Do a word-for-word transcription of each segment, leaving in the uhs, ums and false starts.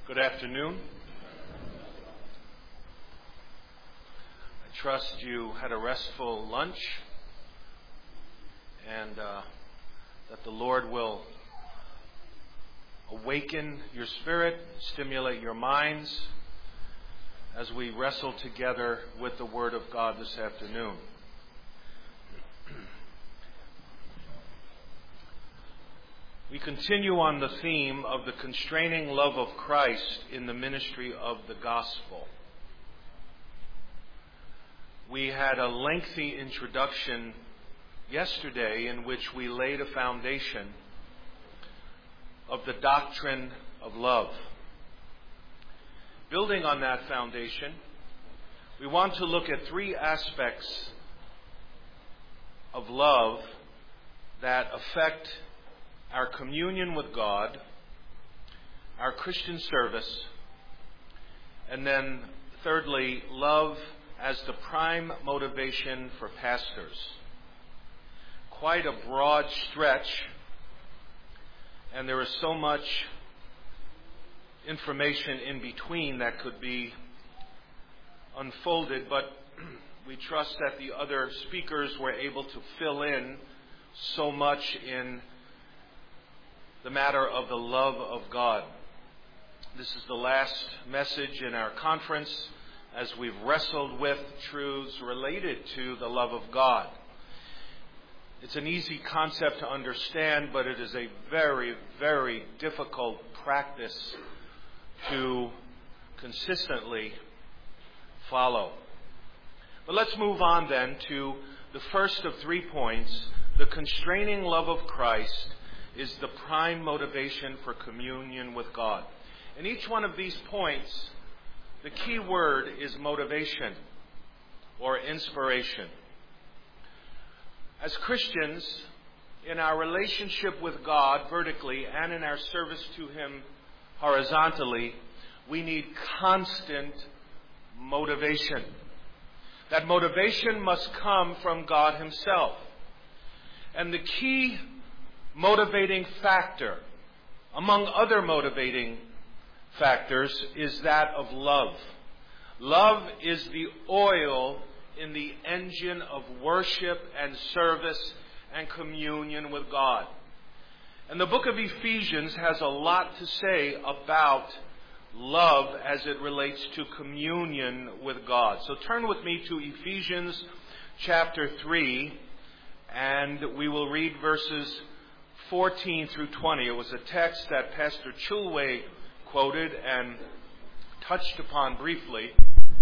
Good afternoon. I trust you had a restful lunch and uh, that the Lord will awaken your spirit, stimulate your minds as we wrestle together with the Word of God this afternoon. We continue on the theme of the constraining love of Christ in the ministry of the gospel. We had a lengthy introduction yesterday in which we laid a foundation of the doctrine of love. Building on that foundation, we want to look at three aspects of love that affect our communion with God, our Christian service, and then thirdly, love as the prime motivation for pastors. Quite a broad stretch, and there is so much information in between that could be unfolded, but we trust that the other speakers were able to fill in so much in the matter of the love of God. This is the last message in our conference as we've wrestled with truths related to the love of God. It's an easy concept to understand, but it is a very, very difficult practice to consistently follow. But let's move on then to the first of three points. The constraining love of Christ is the prime motivation for communion with God. In each one of these points, the key word is motivation or inspiration. As Christians, in our relationship with God vertically and in our service to Him horizontally, we need constant motivation. That motivation must come from God Himself. And the key motivating factor, among other motivating factors, is that of love. Love is the oil in the engine of worship and service and communion with God. And the book of Ephesians has a lot to say about love as it relates to communion with God. So turn with me to Ephesians chapter three, and we will read verses fourteen through twenty. It was a text that Pastor Chulwe quoted and touched upon briefly.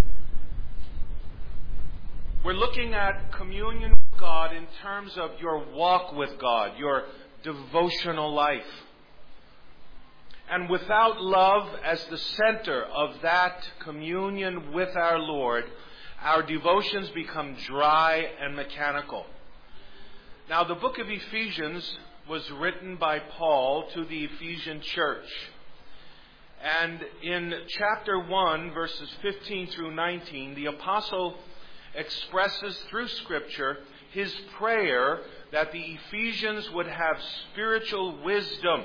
We're looking at communion with God in terms of your walk with God, your devotional life. And without love as the center of that communion with our Lord, our devotions become dry and mechanical. Now, the book of Ephesians was written by Paul to the Ephesian church. And in chapter one, verses fifteen through nineteen, the apostle expresses through Scripture his prayer that the Ephesians would have spiritual wisdom.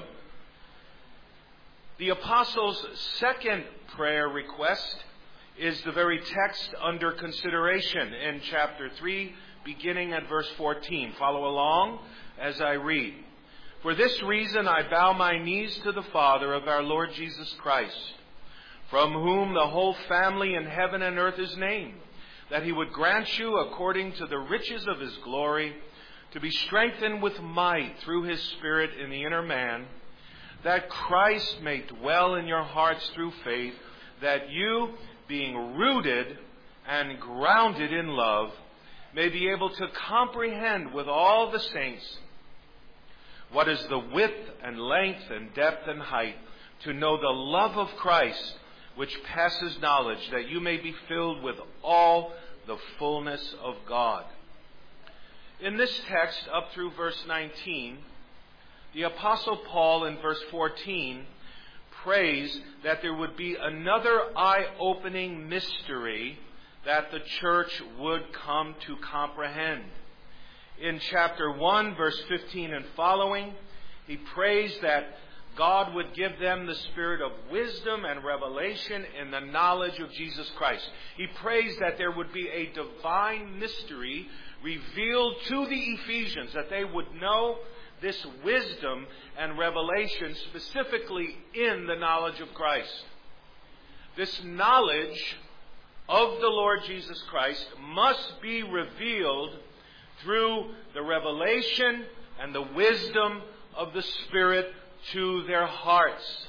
The apostle's second prayer request is the very text under consideration in chapter three, beginning at verse fourteen. Follow along as I read. For this reason I bow my knees to the Father of our Lord Jesus Christ, from whom the whole family in heaven and earth is named, that He would grant you, according to the riches of His glory, to be strengthened with might through His Spirit in the inner man, that Christ may dwell in your hearts through faith, that you, being rooted and grounded in love, may be able to comprehend with all the saints what is the width and length and depth and height, to know the love of Christ, which passes knowledge, that you may be filled with all the fullness of God. In this text, up through verse nineteen, the Apostle Paul in verse fourteen prays that there would be another eye-opening mystery that the church would come to comprehend. In chapter one, verse fifteen and following, he prays that God would give them the spirit of wisdom and revelation in the knowledge of Jesus Christ. He prays that there would be a divine mystery revealed to the Ephesians, that they would know this wisdom and revelation specifically in the knowledge of Christ. This knowledge of the Lord Jesus Christ must be revealed through the revelation and the wisdom of the Spirit to their hearts.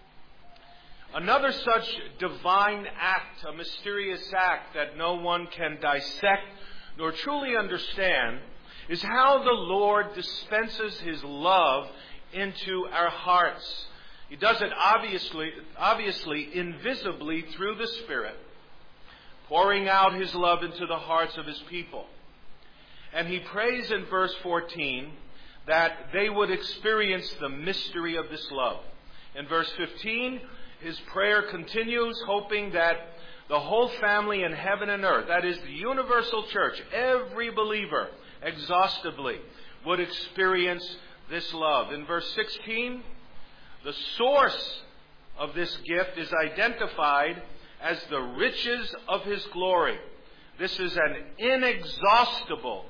Another such divine act, a mysterious act that no one can dissect nor truly understand, is how the Lord dispenses His love into our hearts. He does it obviously, obviously invisibly through the Spirit, pouring out His love into the hearts of His people. And He prays in verse fourteen that they would experience the mystery of this love. In verse fifteen, His prayer continues, hoping that the whole family in heaven and earth, that is the universal church, every believer exhaustively, would experience this love. In verse sixteen, the source of this gift is identified as the riches of His glory. This is an inexhaustible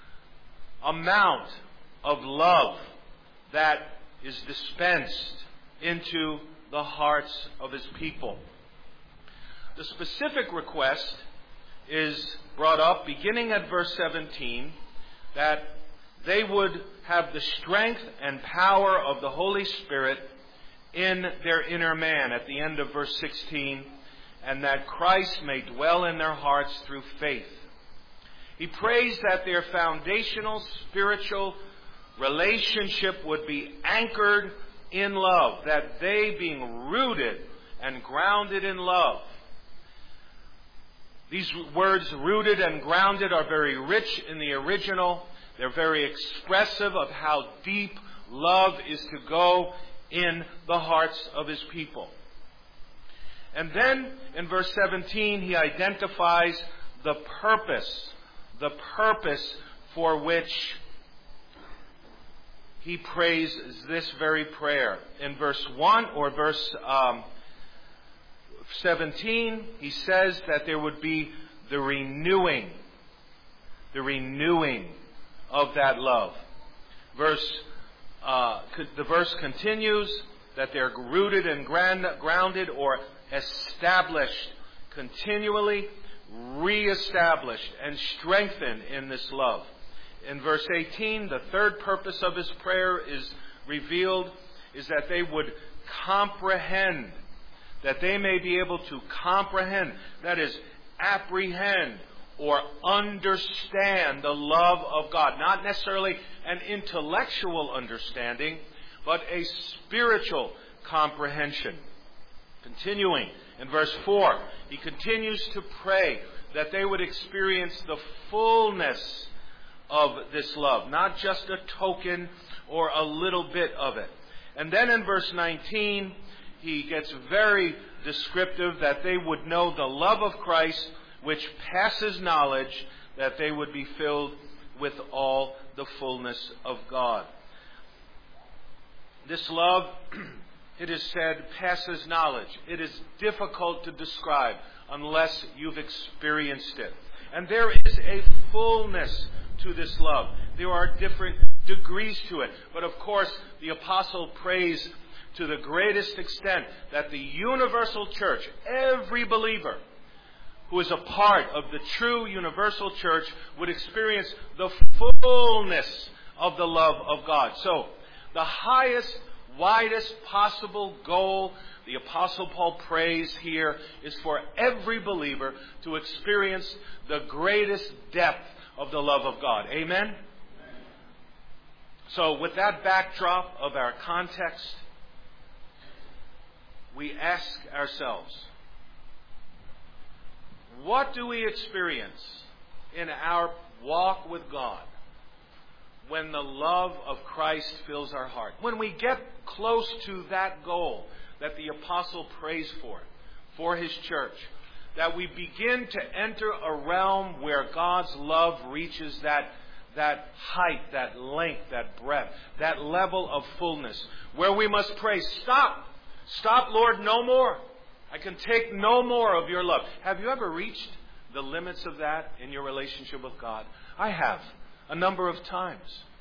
amount of love that is dispensed into the hearts of His people. The specific request is brought up beginning at verse seventeen, that they would have the strength and power of the Holy Spirit in their inner man at the end of verse sixteen, and that Christ may dwell in their hearts through faith. He prays that their foundational spiritual relationship would be anchored in love, that they, being rooted and grounded in love. These words, rooted and grounded, are very rich in the original. They're very expressive of how deep love is to go in the hearts of His people. And then in verse seventeen, he identifies the purpose, the purpose for which he prays this very prayer. In verse one or verse um, seventeen, he says that there would be the renewing, the renewing of that love. Verse, uh, the verse continues that they're rooted and grand, grounded or established, continually reestablished and strengthened in this love. In verse eighteen, the third purpose of his prayer is revealed, is that they would comprehend, that they may be able to comprehend, that is, apprehend or understand the love of God. Not necessarily an intellectual understanding, but a spiritual comprehension. Continuing in verse four, he continues to pray that they would experience the fullness of this love, not just a token or a little bit of it. And then in verse nineteen, he gets very descriptive that they would know the love of Christ, which passes knowledge, that they would be filled with all the fullness of God. This love, it is said, passes knowledge. It is difficult to describe unless you've experienced it. And there is a fullness to this love. There are different degrees to it. But of course, the apostle prays to the greatest extent that the universal church, every believer who is a part of the true universal church, would experience the fullness of the love of God. So, the highest, widest possible goal the Apostle Paul prays here is for every believer to experience the greatest depth of the love of God. Amen? Amen. So, with that backdrop of our context, we ask ourselves, what do we experience in our walk with God when the love of Christ fills our heart? When we get close to that goal that the apostle prays for, for his church, that we begin to enter a realm where God's love reaches that, that height, that length, that breadth, that level of fullness, where we must pray, stop, stop, Lord, no more. I can take no more of your love. Have you ever reached the limits of that in your relationship with God? I have, a number of times.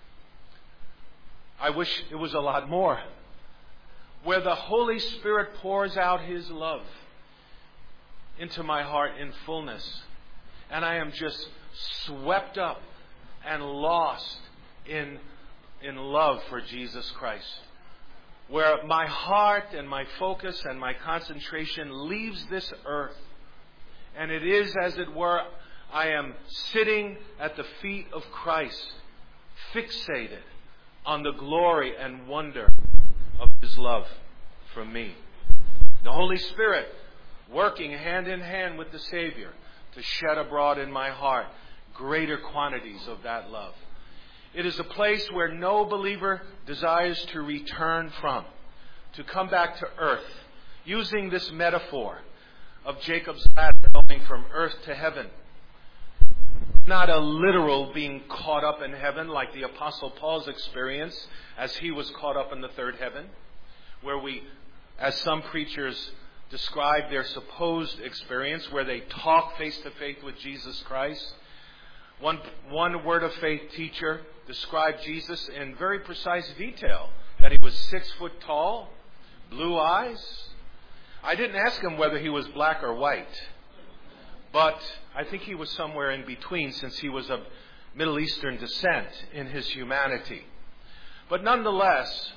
I wish it was a lot more. Where the Holy Spirit pours out His love into my heart in fullness. And I am just swept up and lost in, in love for Jesus Christ. Where my heart and my focus and my concentration leaves this earth. And it is, as it were, I am sitting at the feet of Christ, fixated on the glory and wonder of His love for me. The Holy Spirit working hand in hand with the Savior to shed abroad in my heart greater quantities of that love. It is a place where no believer desires to return from, to come back to earth, using this metaphor of Jacob's ladder going from earth to heaven. Not a literal being caught up in heaven like the Apostle Paul's experience as he was caught up in the third heaven, where we, as some preachers describe their supposed experience, where they talk face to face with Jesus Christ. One, one Word of Faith teacher described Jesus in very precise detail, that he was six foot tall, blue eyes. I didn't ask him whether he was black or white, but I think he was somewhere in between, since he was of Middle Eastern descent in his humanity. But nonetheless,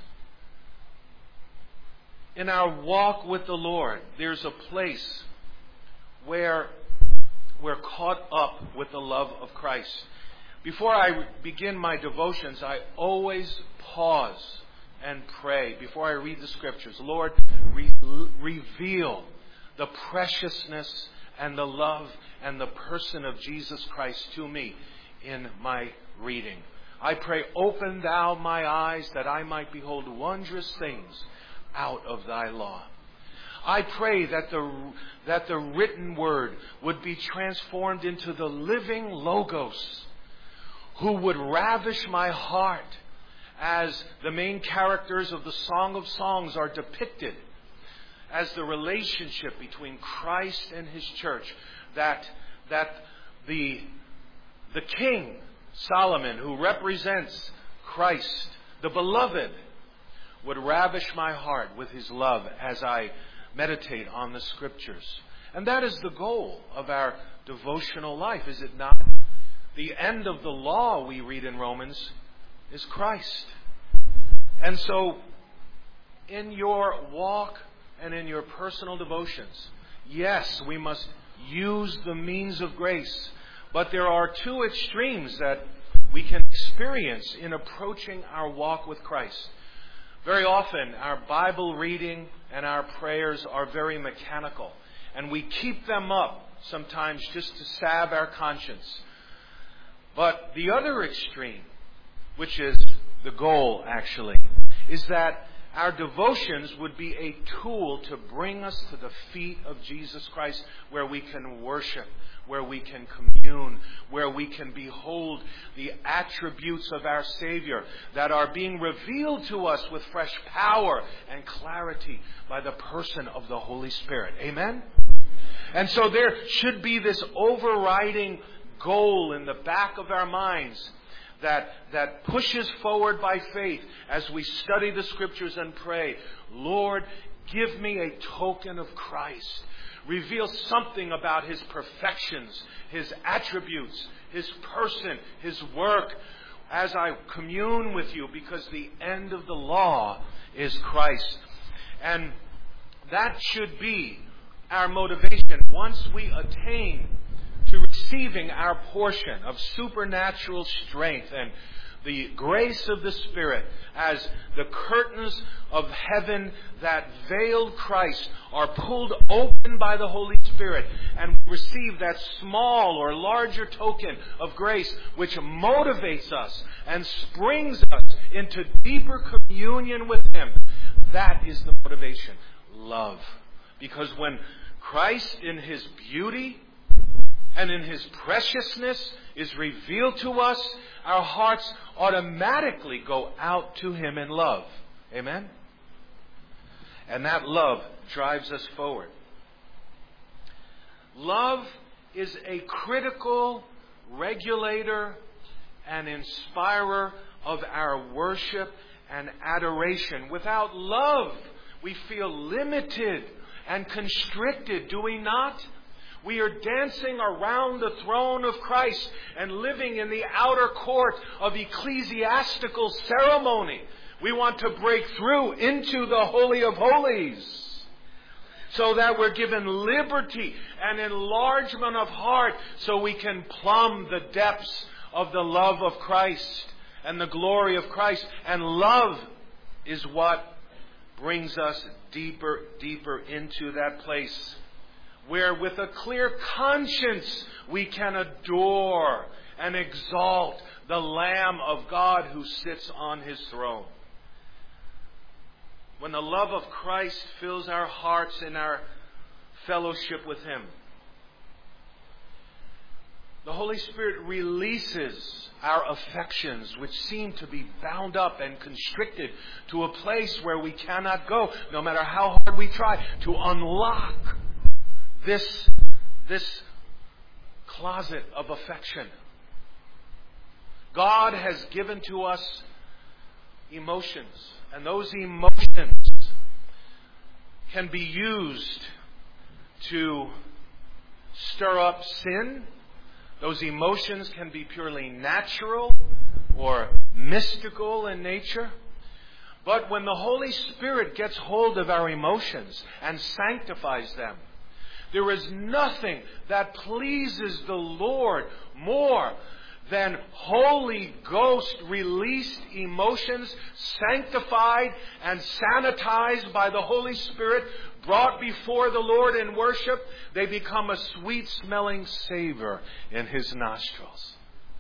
in our walk with the Lord, there's a place where we're caught up with the love of Christ. Before I begin my devotions, I always pause and pray before I read the Scriptures. Lord, re- reveal the preciousness and the love and the person of Jesus Christ to me in my reading. I pray, open thou my eyes that I might behold wondrous things out of thy law. I pray that the, that the written word would be transformed into the living Logos, who would ravish my heart as the main characters of the Song of Songs are depicted, as the relationship between Christ and His church, that, that the, the King, Solomon, who represents Christ, the beloved, would ravish my heart with his love as I meditate on the Scriptures. And that is the goal of our devotional life, is it not? The end of the law, we read in Romans, is Christ. And so, in your walk and in your personal devotions, yes, we must use the means of grace. But there are two extremes that we can experience in approaching our walk with Christ. Very often, our Bible reading and our prayers are very mechanical. And we keep them up sometimes just to salve our conscience. But the other extreme, which is the goal actually, is that our devotions would be a tool to bring us to the feet of Jesus Christ, where we can worship, where we can commune, where we can behold the attributes of our Savior that are being revealed to us with fresh power and clarity by the person of the Holy Spirit. Amen? And so there should be this overriding goal in the back of our minds that, that pushes forward by faith as we study the Scriptures and pray, Lord, give me a token of Christ. Reveal something about His perfections, His attributes, His person, His work, as I commune with you, because the end of the law is Christ. And that should be our motivation once we attain to receiving our portion of supernatural strength and the grace of the Spirit, as the curtains of heaven that veiled Christ are pulled open by the Holy Spirit, and we receive that small or larger token of grace which motivates us and springs us into deeper communion with Him. That is the motivation. Love. Because when Christ in His beauty and in His preciousness is revealed to us, our hearts automatically go out to Him in love. Amen? And that love drives us forward. Love is a critical regulator and inspirer of our worship and adoration. Without love, we feel limited and constricted, do we not? We are dancing around the throne of Christ and living in the outer court of ecclesiastical ceremony. We want to break through into the Holy of Holies, so that we're given liberty and enlargement of heart, so we can plumb the depths of the love of Christ and the glory of Christ. And love is what brings us deeper, deeper into that place where with a clear conscience we can adore and exalt the Lamb of God who sits on His throne. When the love of Christ fills our hearts in our fellowship with Him, the Holy Spirit releases our affections, which seem to be bound up and constricted, to a place where we cannot go, no matter how hard we try, to unlock this, this closet of affection. God has given to us emotions, and those emotions can be used to stir up sin. Those emotions can be purely natural or mystical in nature. But when the Holy Spirit gets hold of our emotions and sanctifies them, there is nothing that pleases the Lord more than Holy Ghost released emotions, sanctified and sanitized by the Holy Spirit, brought before the Lord in worship. They become a sweet smelling savor in His nostrils.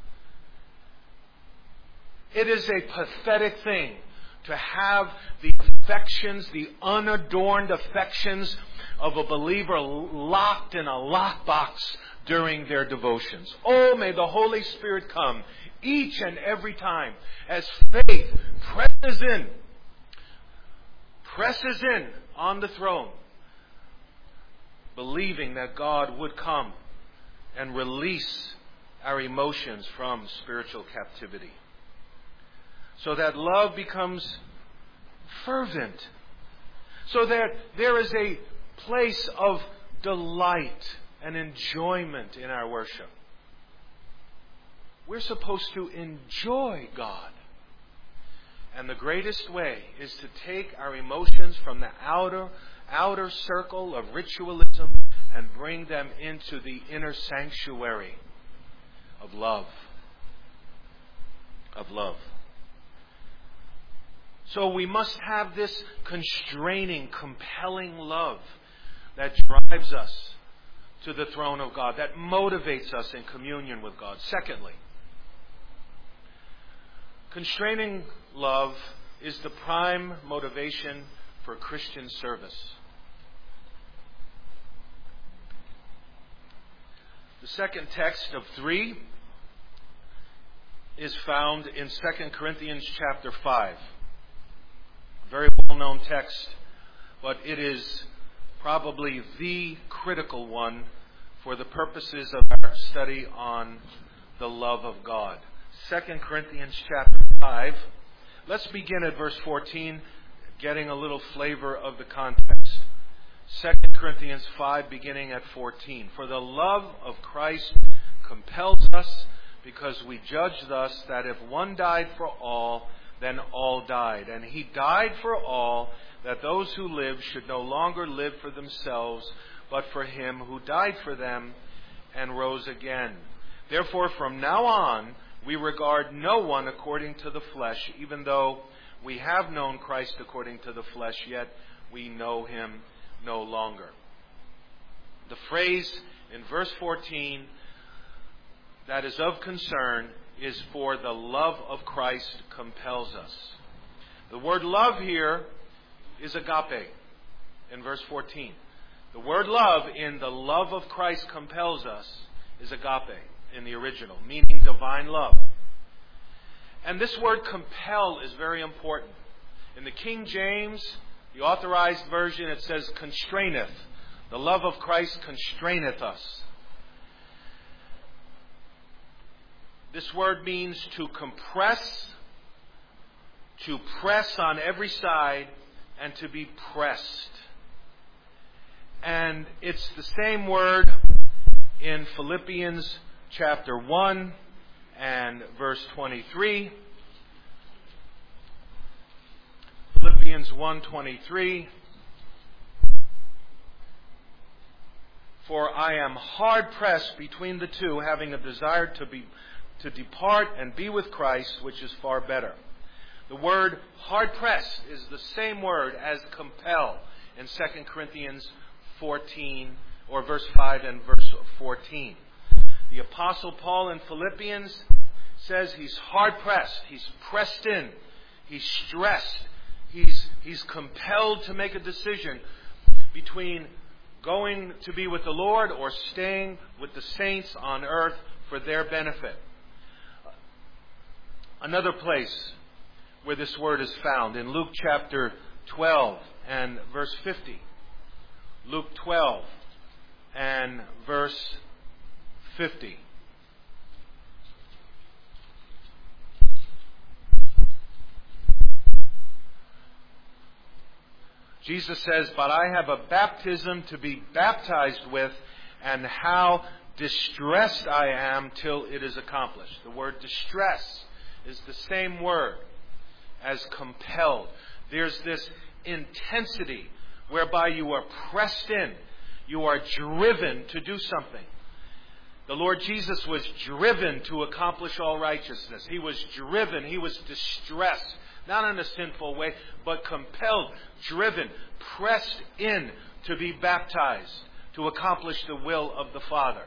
It is a pathetic thing to have the affections, the unadorned affections of a believer locked in a lockbox during their devotions. Oh, may the Holy Spirit come each and every time as faith presses in, presses in on the throne, believing that God would come and release our emotions from spiritual captivity, so that love becomes fervent, so that there is a place of delight and enjoyment in our worship. We're supposed to enjoy God. And the greatest way is to take our emotions from the outer, outer circle of ritualism and bring them into the inner sanctuary of love. Of love. So we must have this constraining, compelling love that drives us to the throne of God, that motivates us in communion with God. Secondly, constraining love is the prime motivation for Christian service. The second text of three is found in Second Corinthians chapter five. A very well-known text, but it is probably the critical one for the purposes of our study on the love of God. Second Corinthians chapter five. Let's begin at verse fourteen, getting a little flavor of the context. Second Corinthians five, beginning at fourteen. For the love of Christ compels us, because we judge thus, that if one died for all, then all died. And He died for all, that those who live should no longer live for themselves, but for Him who died for them and rose again. Therefore, from now on, we regard no one according to the flesh. Even though we have known Christ according to the flesh, yet we know Him no longer. The phrase in verse fourteen that is of concern is for the love of Christ compels us. The word love here is agape in verse fourteen. The word love in the love of Christ compels us is agape in the original, meaning divine love. And this word compel is very important. In the King James, the authorized version, it says constraineth. The love of Christ constraineth us. This word means to compress, to press on every side, and to be pressed. And it's the same word in Philippians chapter one and verse twenty-three. Philippians one twenty-three. For I am hard pressed between the two, having a desire to be to depart and be with Christ, which is far better. The word hard pressed is the same word as compel in Second Corinthians fourteen, or verse five and verse fourteen. The Apostle Paul in Philippians says he's hard pressed, he's pressed in, he's stressed, he's he's compelled to make a decision between going to be with the Lord or staying with the saints on earth for their benefit. Another place where this word is found in Luke chapter twelve and verse fifty. Luke twelve and verse fifty. Jesus says, "But I have a baptism to be baptized with, and how distressed I am till it is accomplished." The word distress is the same word as compelled. There's this intensity whereby you are pressed in. You are driven to do something. The Lord Jesus was driven to accomplish all righteousness. He was driven. He was distressed. Not in a sinful way, but compelled, driven, pressed in to be baptized, to accomplish the will of the Father.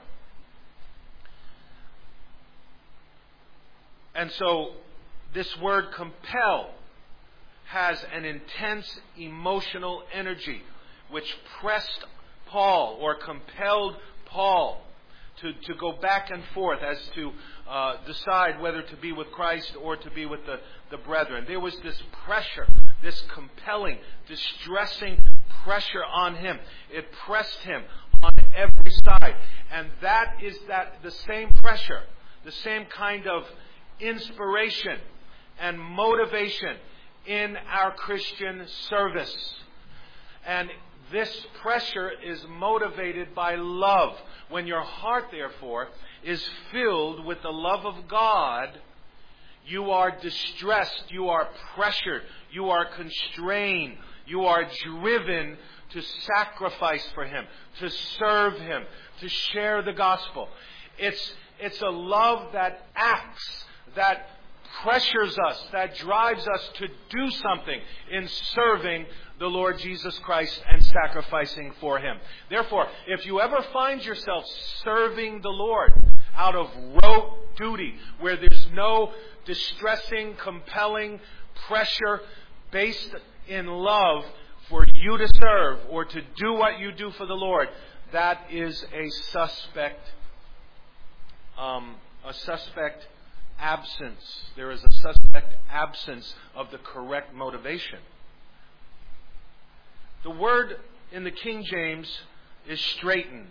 And so, this word compel has an intense emotional energy which pressed Paul or compelled Paul to, to go back and forth as to uh, decide whether to be with Christ or to be with the, the brethren. There was this pressure, this compelling, distressing pressure on him. It pressed him on every side. And that is that the same pressure, the same kind of inspiration and motivation in our Christian service. And this pressure is motivated by love. When your heart, therefore, is filled with the love of God, you are distressed, you are pressured, you are constrained, you are driven to sacrifice for Him, to serve Him, to share the gospel. It's, it's a love that acts, that pressures us, that drives us to do something in serving the Lord Jesus Christ and sacrificing for Him. Therefore, if you ever find yourself serving the Lord out of rote duty, where there's no distressing, compelling pressure based in love for you to serve or to do what you do for the Lord, that is a suspect, um, a suspect absence. There is a suspect absence of the correct motivation. The word in the King James is straightened.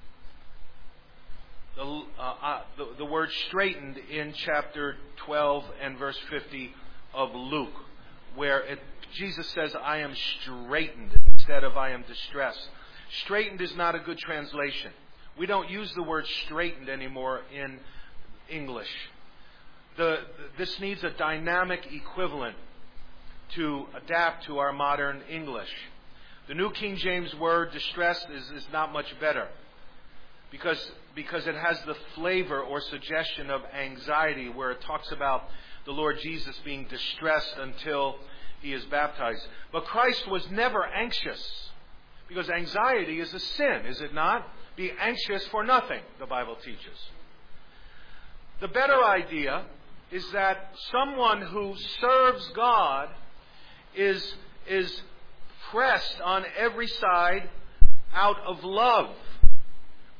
The, uh, uh, the, the word straightened in chapter twelve and verse fifty of Luke, where it, Jesus says, "I am straightened," instead of "I am distressed." Straightened is not a good translation. We don't use the word straightened anymore in English. The, this needs a dynamic equivalent to adapt to our modern English. The New King James word distressed is, is not much better because, because it has the flavor or suggestion of anxiety, where it talks about the Lord Jesus being distressed until He is baptized. But Christ was never anxious, because anxiety is a sin, is it not? Be anxious for nothing, the Bible teaches. The better idea is that someone who serves God is, is pressed on every side out of love.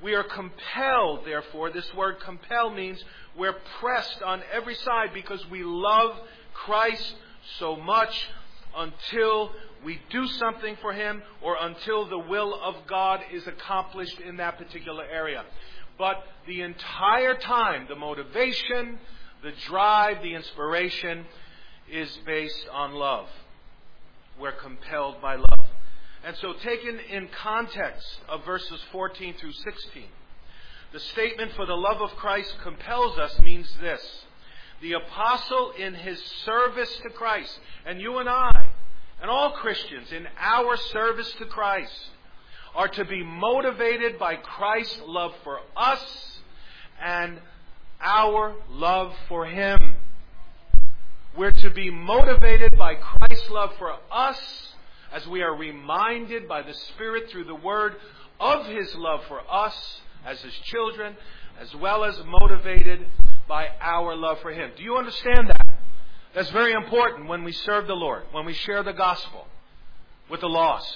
We are compelled, therefore, this word compel means we're pressed on every side because we love Christ so much until we do something for Him or until the will of God is accomplished in that particular area. But the entire time, the motivation, the drive, the inspiration is based on love. We're compelled by love. And so taken in context of verses fourteen through sixteen, the statement for the love of Christ compels us means this. The apostle in his service to Christ, and you and I, and all Christians in our service to Christ, are to be motivated by Christ's love for us and our love for Him. We're to be motivated by Christ's love for us as we are reminded by the Spirit through the Word of His love for us as His children, as well as motivated by our love for Him. Do you understand that? That's very important when we serve the Lord, when we share the gospel with the lost,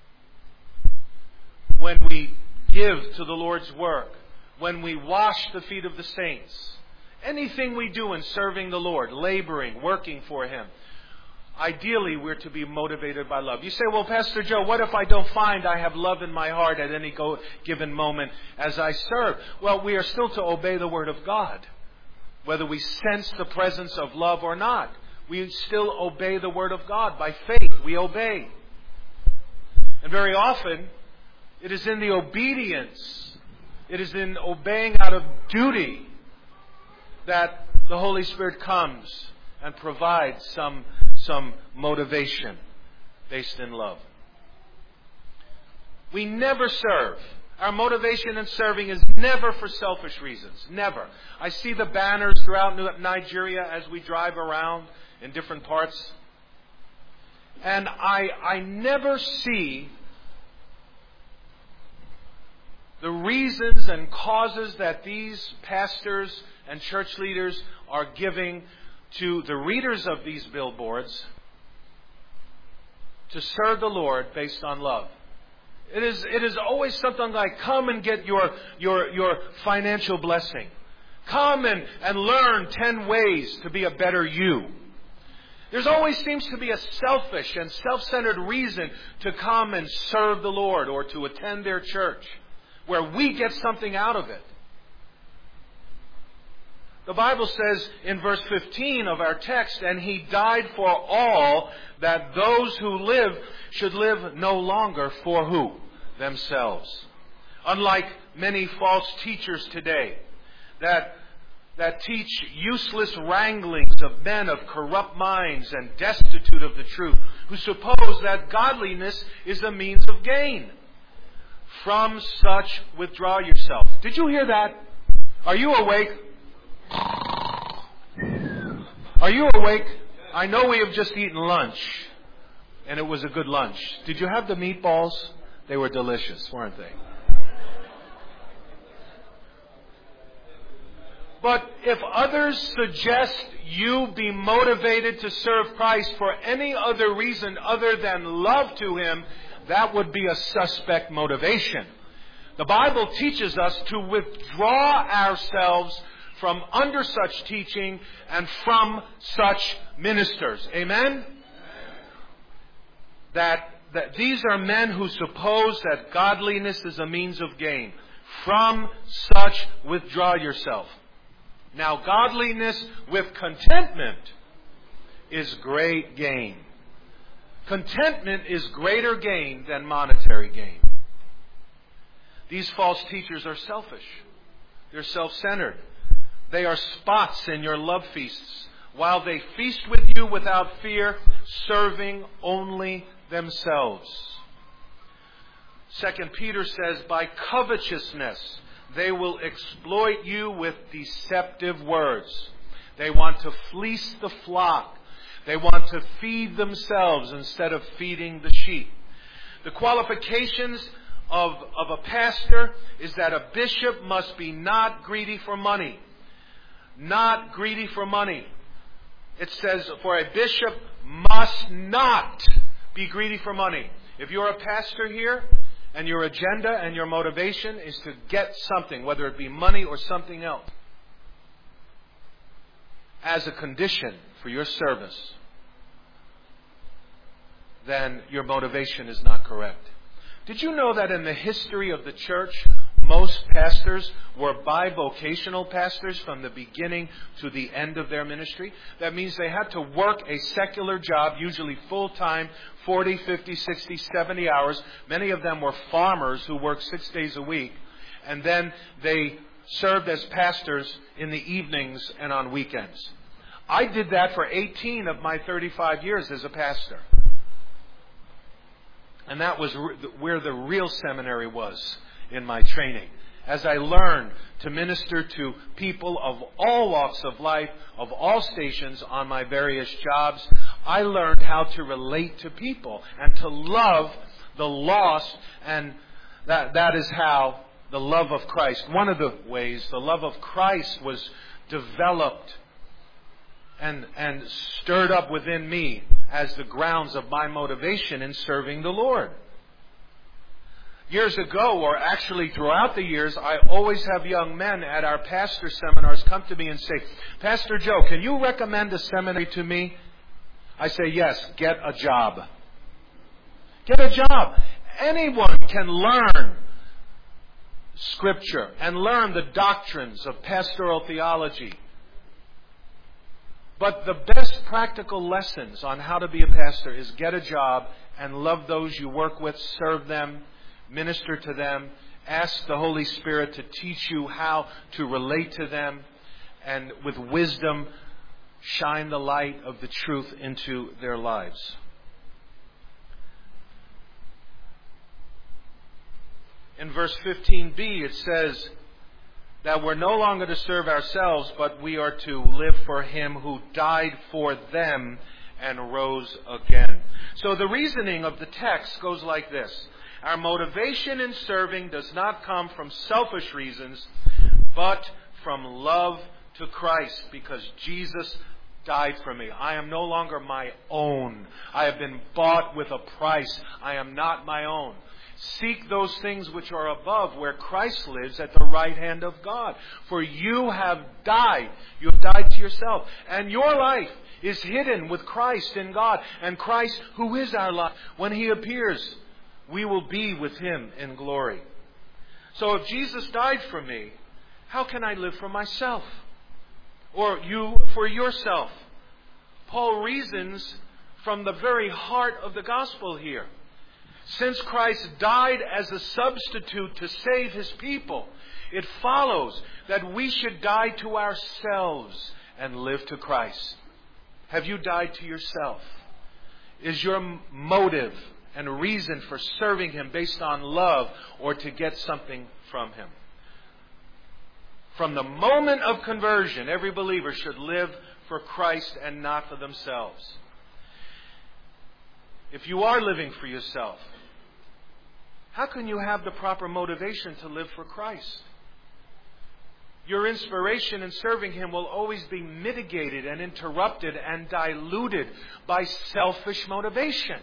when we give to the Lord's work, when we wash the feet of the saints. Anything we do in serving the Lord, laboring, working for Him, ideally we're to be motivated by love. You say, well, Pastor Joe, what if I don't find I have love in my heart at any go- given moment as I serve? Well, we are still to obey the Word of God. Whether we sense the presence of love or not, we still obey the Word of God. By faith, we obey. And very often, it is in the obedience, it is in obeying out of duty that the Holy Spirit comes and provides some, some motivation based in love. We never serve. Our motivation in serving is never for selfish reasons. Never. I see the banners throughout Nigeria as we drive around in different parts. And I, I never see the reasons and causes that these pastors and church leaders are giving to the readers of these billboards to serve the Lord based on love. It is, it is always something like, come and get your, your, your financial blessing. Come and, and learn ten ways to be a better you. There's always seems to be a selfish and self-centered reason to come and serve the Lord or to attend their church, where we get something out of it. The Bible says in verse fifteen of our text, and He died for all, that those who live should live no longer for who? Themselves. Unlike many false teachers today that, that teach useless wranglings of men of corrupt minds and destitute of the truth, who suppose that godliness is a means of gain. From such withdraw yourself. Did you hear that? Are you awake? Are you awake? I know we have just eaten lunch, and it was a good lunch. Did you have the meatballs? They were delicious, weren't they? But if others suggest you be motivated to serve Christ for any other reason other than love to Him, that would be a suspect motivation. The Bible teaches us to withdraw ourselves from under such teaching and from such ministers. Amen? That, that these are men who suppose that godliness is a means of gain. From such withdraw yourself. Now, godliness with contentment is great gain. Contentment is greater gain than monetary gain. These false teachers are selfish. They're self-centered. They are spots in your love feasts, while they feast with you without fear, serving only themselves. Second Peter says, by covetousness they will exploit you with deceptive words. They want to fleece the flock. They want to feed themselves instead of feeding the sheep. The qualifications of, of a pastor is that a bishop must be not greedy for money. Not greedy for money. It says, for a bishop must not be greedy for money. If you're a pastor here And your agenda and your motivation is to get something, whether it be money or something else, as a condition for your service, then your motivation is not correct. Did you know that in the history of the church, most pastors were bivocational pastors from the beginning to the end of their ministry? That means they had to work a secular job, usually full-time, forty, fifty, sixty, seventy hours. Many of them were farmers who worked six days a week. And then they served as pastors in the evenings and on weekends. I did that for eighteen of my thirty-five years as a pastor. And that was where the real seminary was in my training. As I learned to minister to people of all walks of life, of all stations on my various jobs, I learned how to relate to people and to love the lost. And that, that is how the love of Christ, one of the ways the love of Christ was developed and, and stirred up within me as the grounds of my motivation in serving the Lord. Years ago, or actually throughout the years, I always have young men at our pastor seminars come to me and say, Pastor Joe, can you recommend a seminary to me? I say, yes, get a job. Get a job. Anyone can learn Scripture and learn the doctrines of pastoral theology. But the best practical lessons on how to be a pastor is get a job and love those you work with, serve them, minister to them, ask the Holy Spirit to teach you how to relate to them, and with wisdom shine the light of the truth into their lives. In verse fifteen b it says that we're no longer to serve ourselves, but we are to live for Him who died for them and rose again. So the reasoning of the text goes like this. Our motivation in serving does not come from selfish reasons, but from love to Christ, because Jesus died for me. I am no longer my own. I have been bought with a price. I am not my own. Seek those things which are above, where Christ lives at the right hand of God. For you have died. You have died to yourself. And your life is hidden with Christ in God. And Christ, who is our life, when He appears, we will be with Him in glory. So if Jesus died for me, how can I live for myself? Or you for yourself? Paul reasons from the very heart of the gospel here. Since Christ died as a substitute to save His people, it follows that we should die to ourselves and live to Christ. Have you died to yourself? Is your motive and reason for serving Him based on love or to get something from Him? From the moment of conversion, every believer should live for Christ and not for themselves. If you are living for yourself, how can you have the proper motivation to live for Christ? Your inspiration in serving Him will always be mitigated and interrupted and diluted by selfish motivation.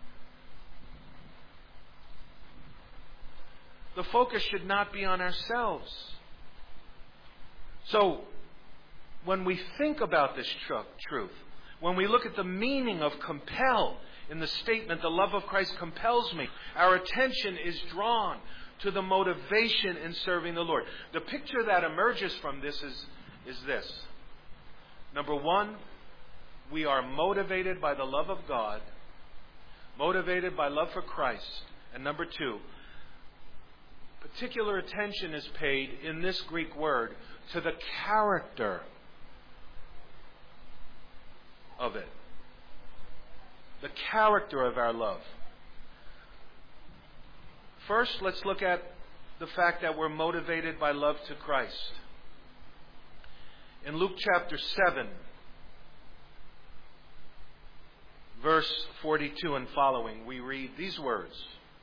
The focus should not be on ourselves. So, when we think about this tr- truth, when we look at the meaning of compel in the statement, the love of Christ compels me, our attention is drawn to the motivation in serving the Lord. The picture that emerges from this is, is this. Number one, we are motivated by the love of God, motivated by love for Christ. And number two, particular attention is paid in this Greek word to the character of it. The character of our love. First, let's look at the fact that we're motivated by love to Christ. In Luke chapter seven, verse forty-two and following, we read these words.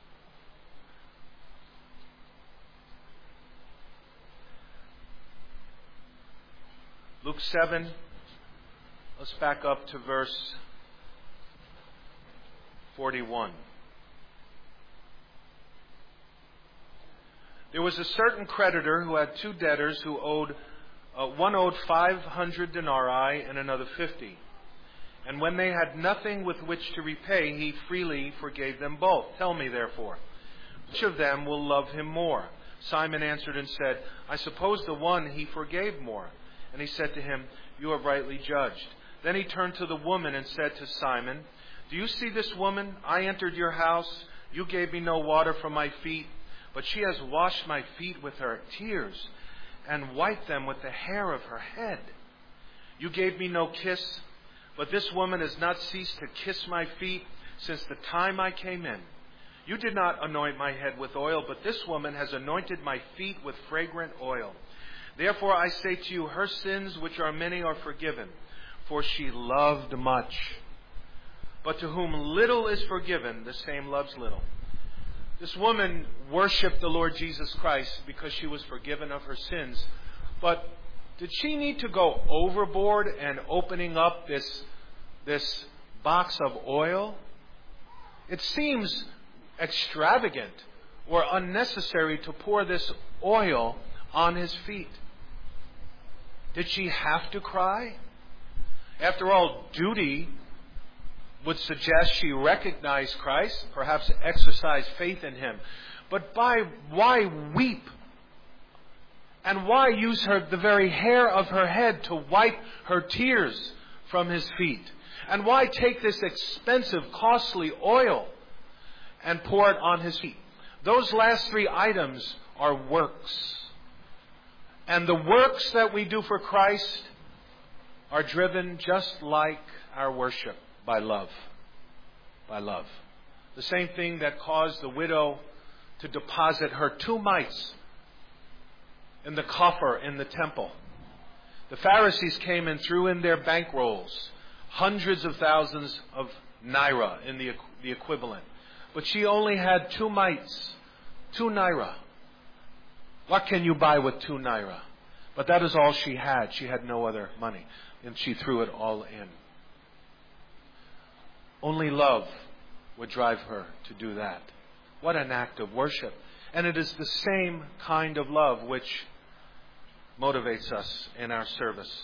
Luke seven, let's back up to verse forty-one. There was a certain creditor who had two debtors who owed, uh, one owed five hundred denarii and another fifty. And when they had nothing with which to repay, he freely forgave them both. Tell me, therefore, which of them will love him more? Simon answered and said, I suppose the one he forgave more. And he said to him, you have rightly judged. Then he turned to the woman and said to Simon, do you see this woman? I entered your house. You gave me no water for my feet, but she has washed my feet with her tears and wiped them with the hair of her head. You gave me no kiss, but this woman has not ceased to kiss my feet since the time I came in. You did not anoint my head with oil, but this woman has anointed my feet with fragrant oil. Therefore I say to you, her sins, which are many, are forgiven, for she loved much. But to whom little is forgiven, the same loves little. This woman worshipped the Lord Jesus Christ because she was forgiven of her sins. But did she need to go overboard and opening up this, this box of oil? It seems extravagant or unnecessary to pour this oil on his feet. Did she have to cry? After all, duty would suggest she recognized Christ, perhaps exercise faith in him. But by, why weep? And why use her, the very hair of her head to wipe her tears from his feet? And why take this expensive, costly oil and pour it on his feet? Those last three items are works. And the works that we do for Christ are driven just like our worship, by love. By love. The same thing that caused the widow to deposit her two mites in the coffer in the temple. The Pharisees came and threw in their bankrolls, hundreds of thousands of naira in the, the equivalent. But she only had two mites, two naira. What can you buy with two naira? But that is all she had. She had no other money. And she threw it all in. Only love would drive her to do that. What an act of worship. And it is the same kind of love which motivates us in our service.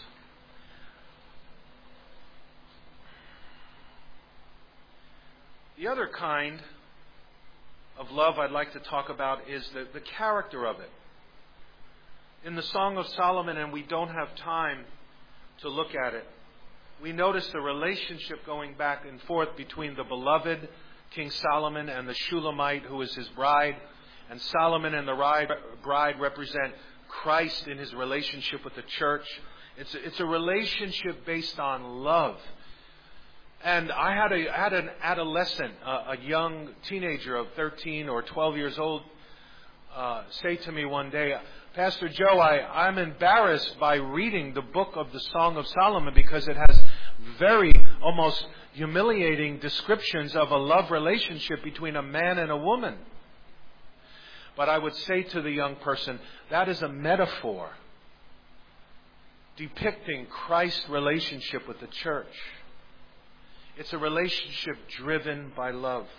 The other kind of love I'd like to talk about is the, the character of it. In the Song of Solomon, and we don't have time to look at it, we notice the relationship going back and forth between the beloved King Solomon and the Shulamite, who is his bride. And Solomon and the bride represent Christ in his relationship with the church. It's a, it's a relationship based on love. And I had a I had an adolescent, uh, a young teenager of thirteen or twelve years old, uh, say to me one day, Pastor Joe, I, I'm embarrassed by reading the book of the Song of Solomon because it has very almost humiliating descriptions of a love relationship between a man and a woman. But I would say to the young person, that is a metaphor depicting Christ's relationship with the church. It's a relationship driven by love.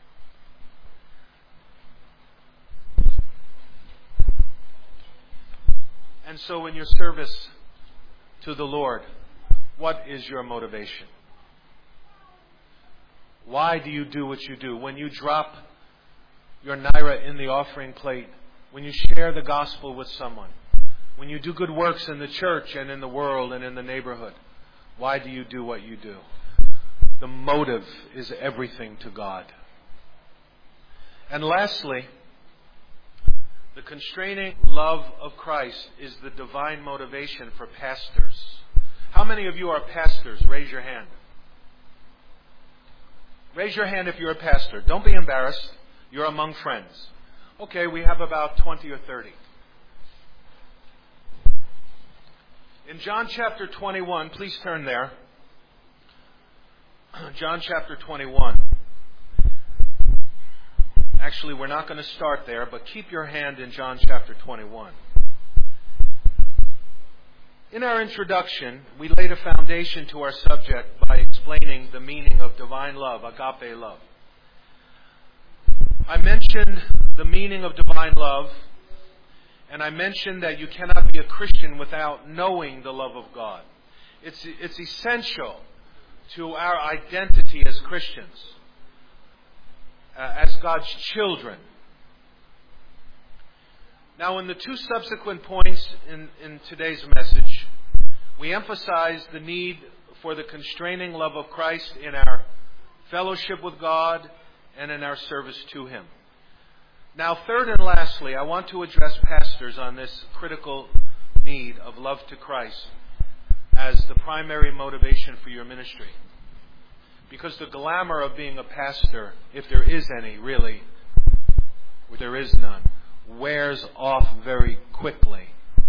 And so in your service to the Lord, what is your motivation? Why do you do what you do? When you drop your naira in the offering plate, when you share the gospel with someone, when you do good works in the church and in the world and in the neighborhood, why do you do what you do? The motive is everything to God. And lastly, the constraining love of Christ is the divine motivation for pastors. How many of you are pastors? Raise your hand. Raise your hand if you're a pastor. Don't be embarrassed. You're among friends. Okay, we have about twenty or thirty. In John chapter twenty-one, please turn there. John chapter twenty-one. Actually, we're not going to start there, but keep your hand in John chapter twenty-one. In our introduction, we laid a foundation to our subject by explaining the meaning of divine love, agape love. I mentioned the meaning of divine love And I mentioned that you cannot be a Christian without knowing the love of God. It's, it's essential to our identity as Christians, uh, as God's children. Now, in the two subsequent points in, in today's message, we emphasize the need for the constraining love of Christ in our fellowship with God and in our service to Him. Now, third and lastly, I want to address pastors on this critical need of love to Christ as the primary motivation for your ministry. Because the glamour of being a pastor, if there is any, really, or there is none, wears off very quickly.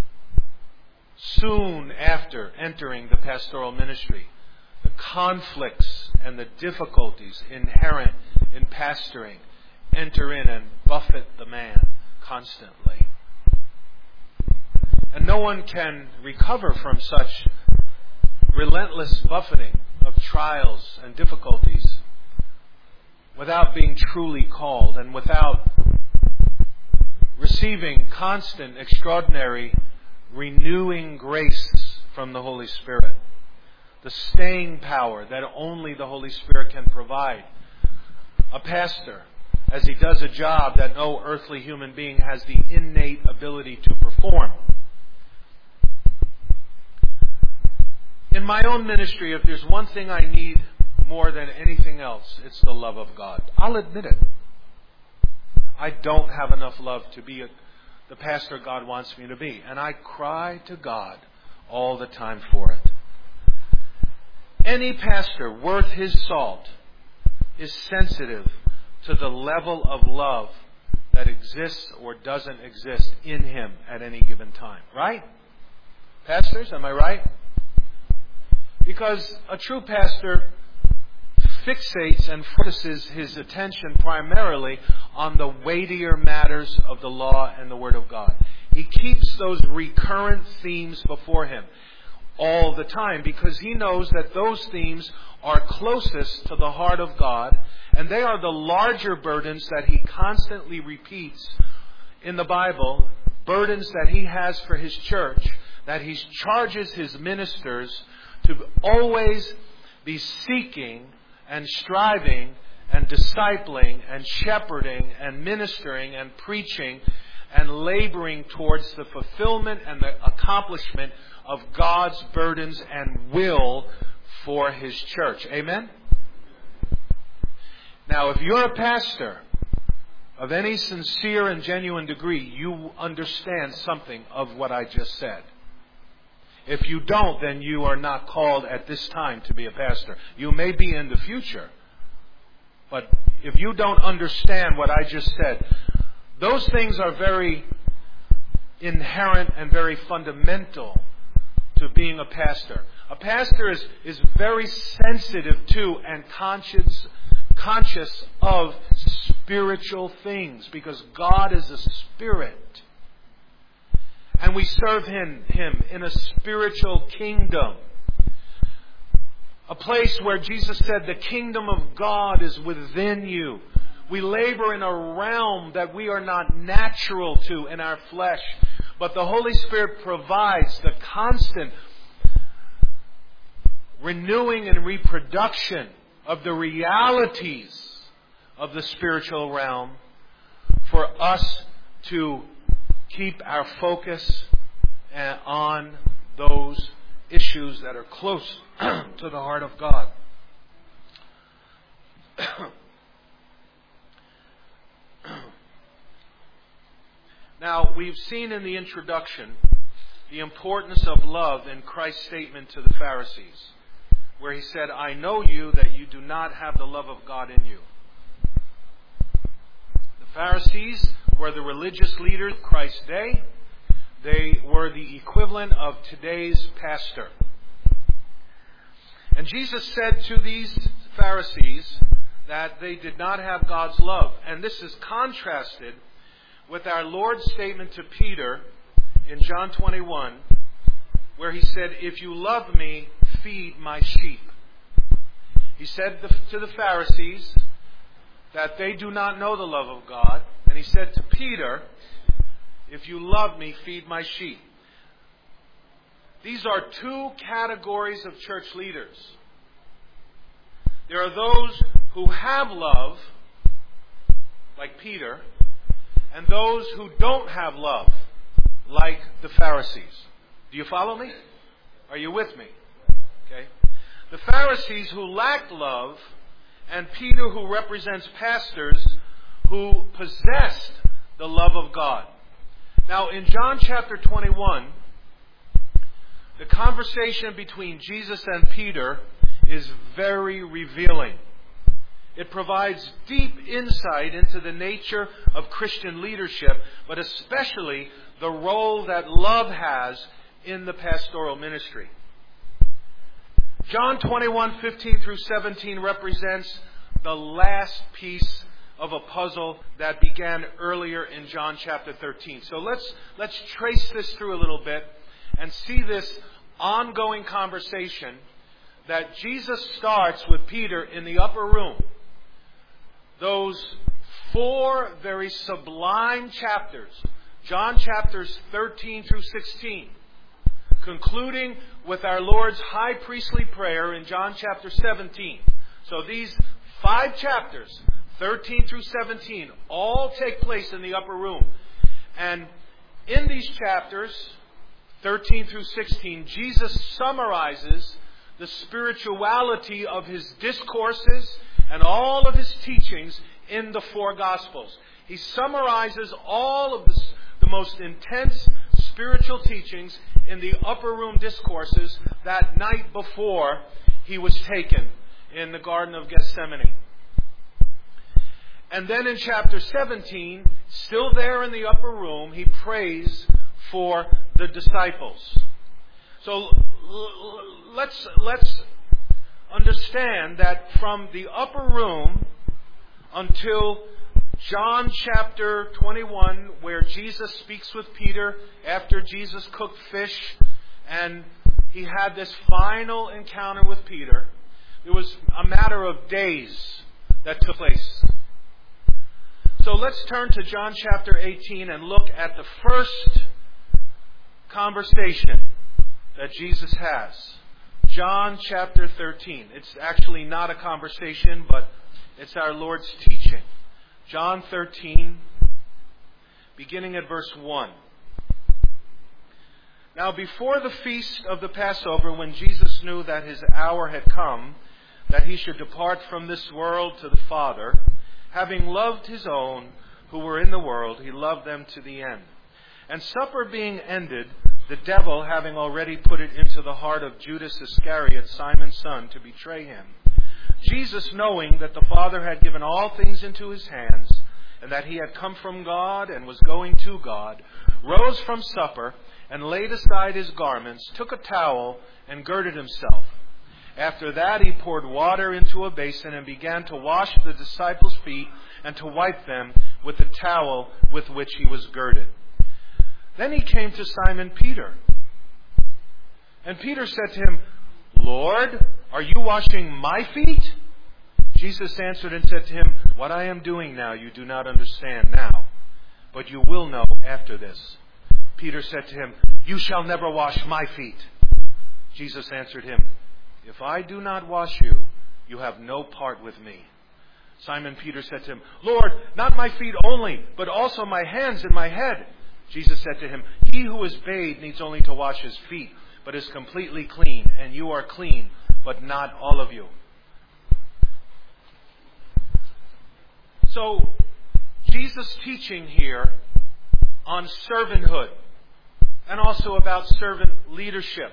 Soon after entering the pastoral ministry, the conflicts and the difficulties inherent in pastoring enter in and buffet the man constantly. And no one can recover from such relentless buffeting of trials and difficulties without being truly called and without receiving constant, extraordinary, renewing grace from the Holy Spirit. The staying power that only the Holy Spirit can provide. A pastor, as he does a job that no earthly human being has the innate ability to perform. In my own ministry, if there's one thing I need more than anything else, it's the love of God. I'll admit it. I don't have enough love to be a, the pastor God wants me to be. And I cry to God all the time for it. Any pastor worth his salt is sensitive to the level of love that exists or doesn't exist in him at any given time. Right? Pastors, am I right? Because a true pastor fixates and focuses his attention primarily on the weightier matters of the law and the Word of God. He keeps those recurrent themes before him all the time because he knows that those themes are closest to the heart of God, and they are the larger burdens that he constantly repeats in the Bible, burdens that he has for his church, that he charges his ministers to always be seeking and striving and discipling and shepherding and ministering and preaching and laboring towards the fulfillment and the accomplishment of God's burdens and will for His church. Amen? Now, if you're a pastor of any sincere and genuine degree, you understand something of what I just said. If you don't, then you are not called at this time to be a pastor. You may be in the future. But if you don't understand what I just said, those things are very inherent and very fundamental to being a pastor. A pastor is, is very sensitive to and conscious, conscious of spiritual things because God is a spirit. And we serve him, him in a spiritual kingdom. A place where Jesus said the kingdom of God is within you. We labor in a realm that we are not natural to in our flesh. But the Holy Spirit provides the constant renewing and reproduction of the realities of the spiritual realm for us to keep our focus on those issues that are close to the heart of God. Now, we've seen in the introduction the importance of love in Christ's statement to the Pharisees, where He said, I know you that you do not have the love of God in you. The Pharisees were the religious leaders of Christ's day. They were the equivalent of today's pastor. And Jesus said to these Pharisees that they did not have God's love. And this is contrasted with our Lord's statement to Peter in John twenty-one, where He said, if you love me, feed my sheep. He said to the If you love me, feed my sheep. These are two categories of church leaders. There are those who have love, like Peter, and those who don't have love, like the Pharisees. Do you follow me? Are you with me? Okay. The Pharisees who lacked love, and Peter who represents pastors who possessed the love of God. Now in John chapter twenty-one, the conversation between Jesus and Peter is very revealing. It provides deep insight into the nature of Christian leadership, but especially the role that love has in the pastoral ministry. John twenty-one, fifteen through seventeen represents the last piece of a puzzle that began earlier in John chapter thirteen. So let's let's trace this through a little bit and see this ongoing conversation that Jesus starts with Peter in the upper room. Those four very sublime chapters, John chapters thirteen through sixteen, concluding with our Lord's high priestly prayer in John chapter seventeen. So these five chapters, thirteen through seventeen, all take place in the upper room. And in these chapters, thirteen through sixteen, Jesus summarizes the spirituality of His discourses and all of His teachings in the four Gospels. He summarizes all of the, the most intense spiritual teachings in the upper room discourses that night before He was taken in the Garden of Gethsemane. And then in chapter seventeen, still there in the upper room, He prays for the disciples. So let's let's understand that from the upper room until John chapter twenty-one, where Jesus speaks with Peter after Jesus cooked fish and He had this final encounter with Peter, it was a matter of days that took place. So let's turn to John chapter eighteen and look at the first conversation that Jesus has. John chapter thirteen. It's actually not a conversation, but it's our Lord's teaching. John thirteen, beginning at verse one. Now before the feast of the Passover, when Jesus knew that His hour had come, that He should depart from this world to the Father, having loved His own who were in the world, He loved them to the end. And supper being ended, the devil, having already put it into the heart of Judas Iscariot, Simon's son, to betray Him, Jesus, knowing that the Father had given all things into His hands, and that He had come from God and was going to God, rose from supper and laid aside His garments, took a towel and girded Himself. After that He poured water into a basin and began to wash the disciples' feet and to wipe them with the towel with which He was girded. Then He came to Simon Peter. And Peter said to Him, Lord, are you washing my feet? Jesus answered and said to him, What I am doing now you do not understand now, but you will know after this. Peter said to Him, You shall never wash my feet. Jesus answered him, If I do not wash you, you have no part with me. Simon Peter said to Him, Lord, not my feet only, but also my hands and my head. Jesus said to him, He who is bathed needs only to wash his feet, but is completely clean, and you are clean, but not all of you. So, Jesus' teaching here on servanthood and also about servant leadership.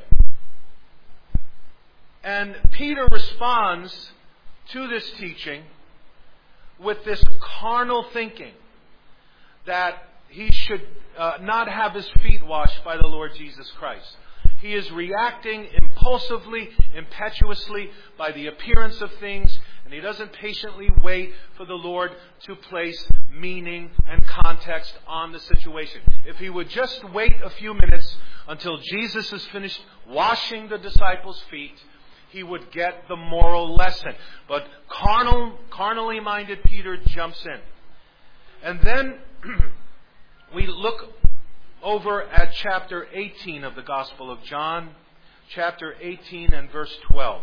And Peter responds to this teaching with this carnal thinking that he should uh, not have his feet washed by the Lord Jesus Christ. He is reacting impulsively, impetuously by the appearance of things, and he doesn't patiently wait for the Lord to place meaning and context on the situation. If he would just wait a few minutes until Jesus is finished washing the disciples' feet, he would get the moral lesson. But carnal, carnally minded Peter jumps in. And then we look over at chapter eighteen of the Gospel of John, chapter eighteen and verse twelve.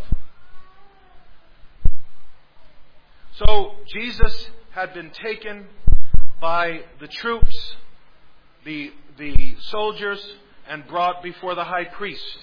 So Jesus had been taken by the troops, the, the soldiers, and brought before the high priest.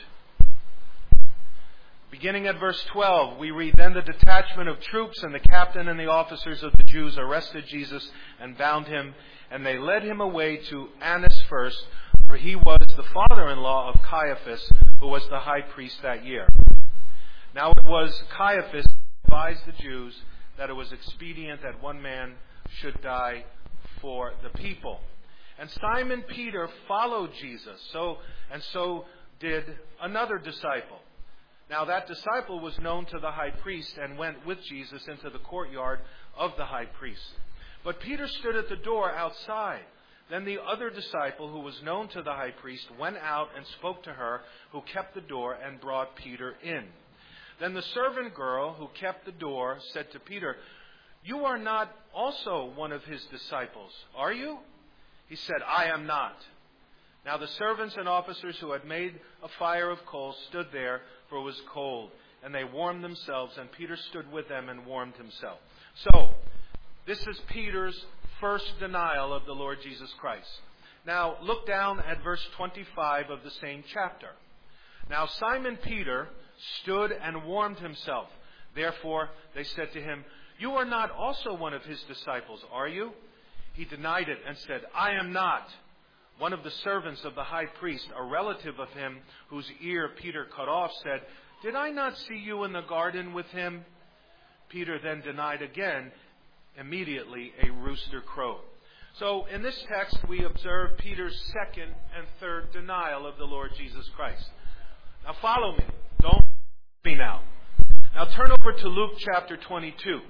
Beginning at verse twelve, we read, "Then the detachment of troops and the captain and the officers of the Jews arrested Jesus and bound him, and they led him away to Annas first, for he was the father-in-law of Caiaphas, who was the high priest that year. Now it was Caiaphas who advised the Jews that it was expedient that one man should die for the people. And Simon Peter followed Jesus, so and so did another disciple. Now that disciple was known to the high priest and went with Jesus into the courtyard of the high priest. But Peter stood at the door outside. Then the other disciple, who was known to the high priest, went out and spoke to her who kept the door and brought Peter in. Then the servant girl who kept the door said to Peter, 'You are not also one of his disciples, are you?' He said, 'I am not.' Now the servants and officers who had made a fire of coals stood there, for it was cold, and they warmed themselves, and Peter stood with them and warmed himself." So, this is Peter's first denial of the Lord Jesus Christ. Now, look down at verse twenty-five of the same chapter. "Now Simon Peter stood and warmed himself. Therefore they said to him, 'You are not also one of his disciples, are you?' He denied it and said, 'I am not.' One of the servants of the high priest, a relative of him whose ear Peter cut off, said, 'Did I not see you in the garden with him?' Peter then denied again. Immediately a rooster crowed." So in this text we observe Peter's second and third denial of the Lord Jesus Christ. Now follow me. Don't me now. Now turn over to Luke chapter twenty-two.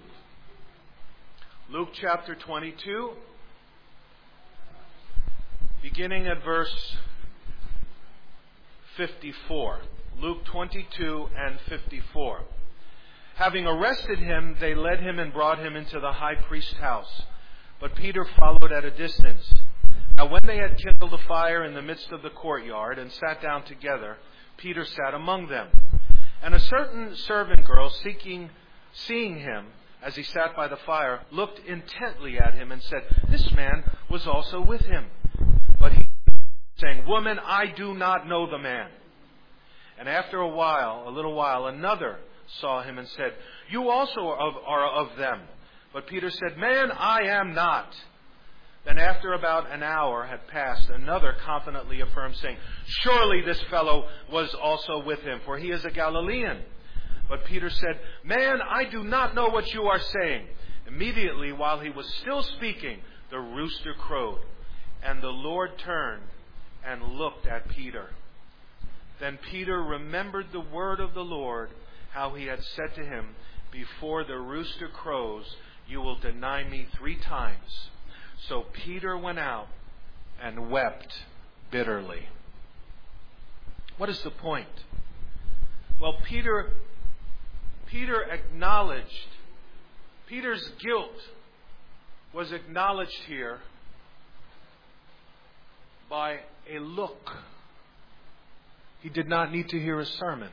Luke chapter twenty-two, beginning at verse fifty-four. Luke twenty-two and fifty-four. "Having arrested him, they led him and brought him into the high priest's house. But Peter followed at a distance. Now when they had kindled a fire in the midst of the courtyard and sat down together, Peter sat among them. And a certain servant girl, seeking, seeing him as he sat by the fire, looked intently at him and said, 'This man was also with him.' But he, saying, 'Woman, I do not know the man.' And after a while, a little while, another saw him and said, 'You also are of, are of them.' But Peter said, 'Man, I am not.' Then after about an hour had passed, another confidently affirmed, saying, 'Surely this fellow was also with him, for he is a Galilean.' But Peter said, 'Man, I do not know what you are saying.' Immediately, while he was still speaking, the rooster crowed. And the Lord turned and looked at Peter. Then Peter remembered the word of the Lord, how he had said to him, 'Before the rooster crows, you will deny me three times.' So Peter went out and wept bitterly." What is the point? Well, Peter, Peter acknowledged, Peter's guilt was acknowledged here by a look. He did not need to hear a sermon.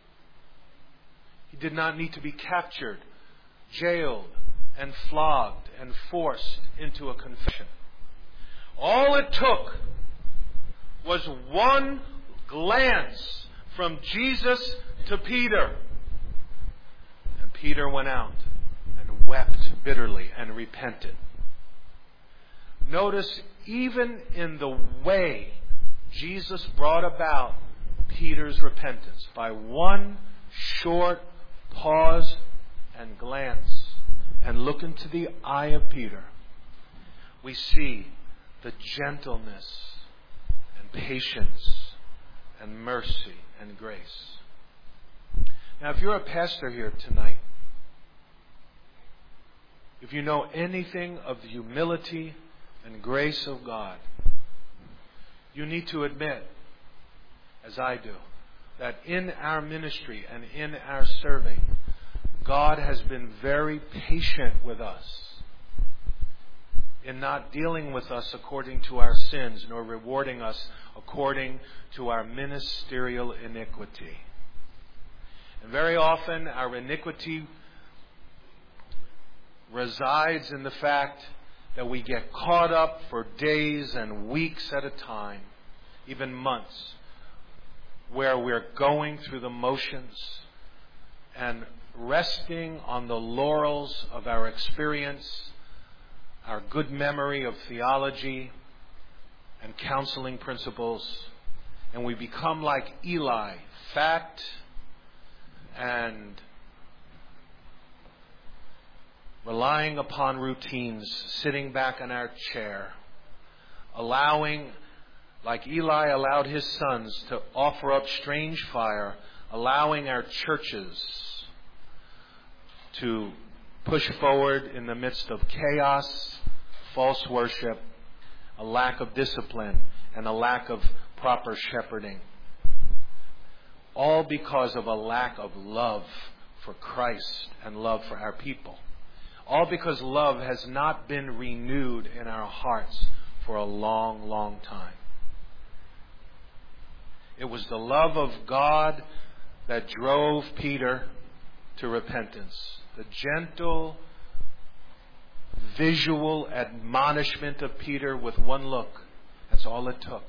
He did not need to be captured, jailed, and flogged, and forced into a confession. All it took was one glance from Jesus to Peter. And Peter went out and wept bitterly and repented. Notice, even in the way Jesus brought about Peter's repentance, by one short pause and glance and look into the eye of Peter, we see the gentleness and patience and mercy and grace. Now, if you're a pastor here tonight, if you know anything of the humility and grace of God, you need to admit, as I do, that in our ministry and in our serving, God has been very patient with us in not dealing with us according to our sins, nor rewarding us according to our ministerial iniquity. And very often our iniquity resides in the fact that we get caught up for days and weeks at a time, even months, where we're going through the motions and resting on the laurels of our experience, our good memory of theology and counseling principles, and we become like Eli, fat and relying upon routines, sitting back in our chair, allowing, like Eli allowed his sons to offer up strange fire, allowing our churches to push forward in the midst of chaos, false worship, a lack of discipline, and a lack of proper shepherding. All because of a lack of love for Christ and love for our people. All because love has not been renewed in our hearts for a long, long time. It was the love of God that drove Peter to repentance. The gentle, visual admonishment of Peter with one look. That's all it took.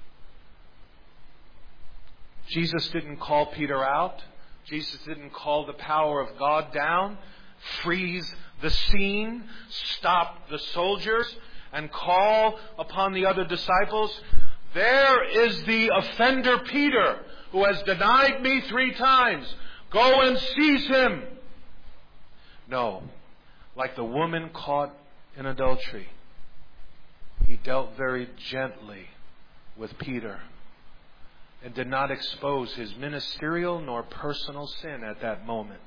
Jesus didn't call Peter out. Jesus didn't call the power of God down, freeze the scene, stop the soldiers, and call upon the other disciples. There is the offender Peter, who has denied me three times. Go and seize him. No, like the woman caught in adultery, he dealt very gently with Peter and did not expose his ministerial nor personal sin at that moment.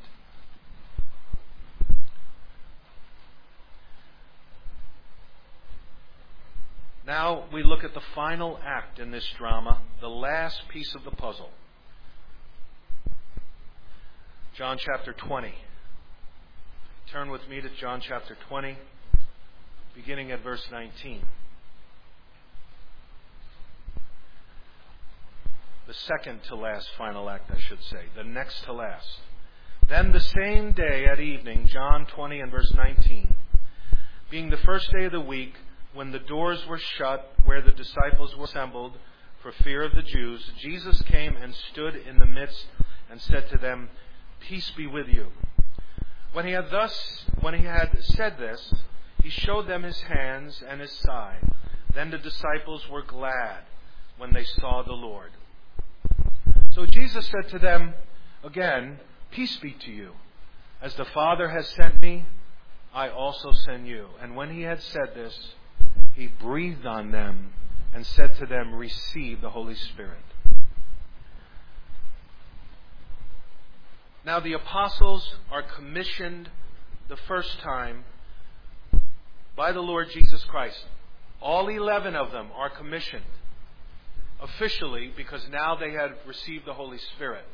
Now we look at the final act in this drama, the last piece of the puzzle. John chapter twenty. Turn with me to John chapter twenty, beginning at verse nineteen. The second to last final act, I should say. The next to last. Then the same day at evening, John twenty and verse nineteen. Being the first day of the week, when the doors were shut where the disciples were assembled for fear of the Jews, Jesus came and stood in the midst and said to them, "Peace be with you." When he had thus, when he had said this, he showed them his hands and his side. Then the disciples were glad when they saw the Lord. So Jesus said to them again, "Peace be to you. As the Father has sent me, I also send you." And when he had said this, he breathed on them and said to them, "Receive the Holy Spirit." Now the apostles are commissioned the first time by the Lord Jesus Christ. All eleven of them are commissioned officially because now they had received the Holy Spirit.